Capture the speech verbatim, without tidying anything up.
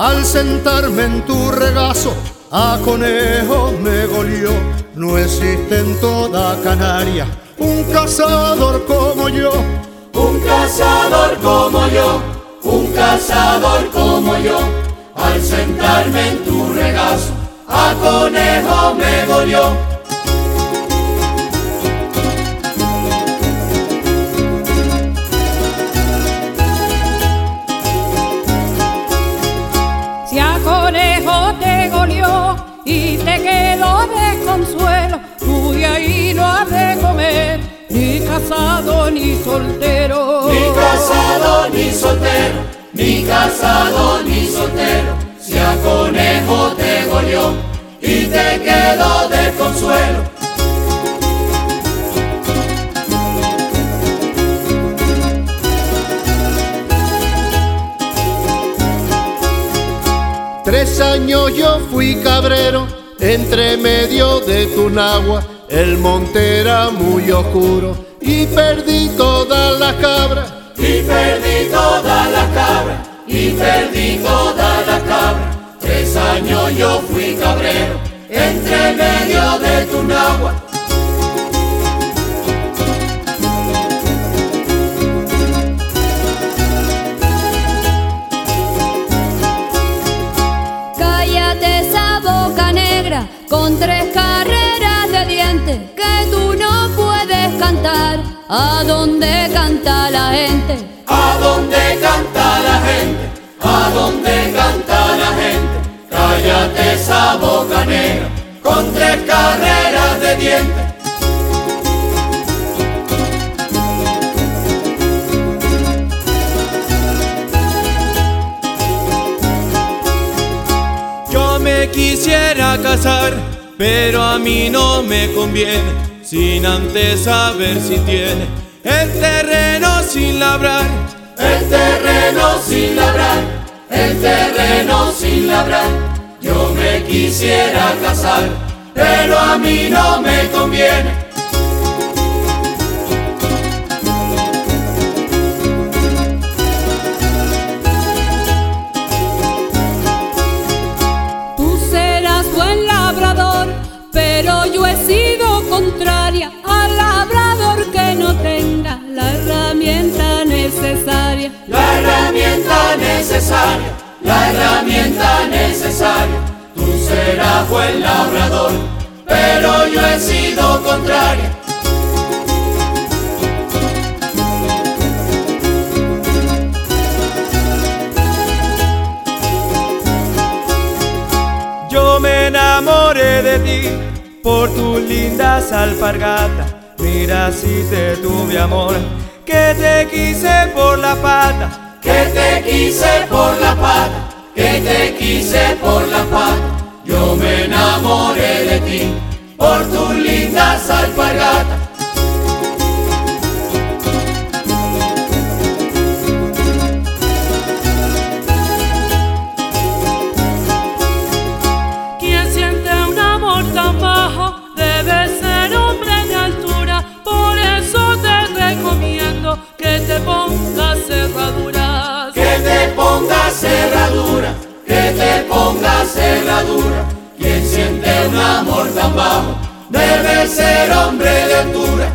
Al sentarme en tu regazo, a conejo me golió. No existe en toda Canarias un cazador como yo. Un cazador como yo, un cazador como yo. Al sentarme en tu regazo, a conejo me golió. Si a conejo te golió y te quedó de consuelo, tú de ahí no has de comer, ni casado ni soltero. Ni casado ni soltero, ni casado ni soltero. Si a conejo te golió y te quedó de consuelo. Tres años yo fui cabrero, entre medio de Tunagua, el monte era muy oscuro y perdí todas las cabras. Y perdí todas las cabras, y perdí todas las cabras. Tres años yo fui cabrero, entre medio de Tunagua. Cállate esa boca negra con tres carreras de dientes, que tú no puedes cantar a donde canta la gente. A donde canta la gente, a donde canta la gente. Cállate esa boca negra con tres carreras de dientes. Yo me quisiera casar, pero a mí no me conviene, sin antes saber si tiene el terreno sin labrar. El terreno sin labrar, el terreno sin labrar. Yo me quisiera casar, pero a mí no me conviene. Tú serás buen labrador, pero yo he sido contraria al labrador que no tenga la herramienta necesaria. La herramienta necesaria, la herramienta necesaria. Tú serás buen labrador, pero yo he sido contraria. Yo me enamoré de ti por tus lindas alpargatas. Mira si te tuve amor, que te quise por la pata. Que te quise por la pata, que te quise por la pata. Yo me enamoré de ti por tus lindas alpargatas. Quien siente un amor tan bajo debe ser hombre de altura. Por eso te recomiendo que te pongas cerraduras. Que te pongas cerradura, que te pongas cerradura. Quien siente un amor tan bajo debe ser hombre de altura.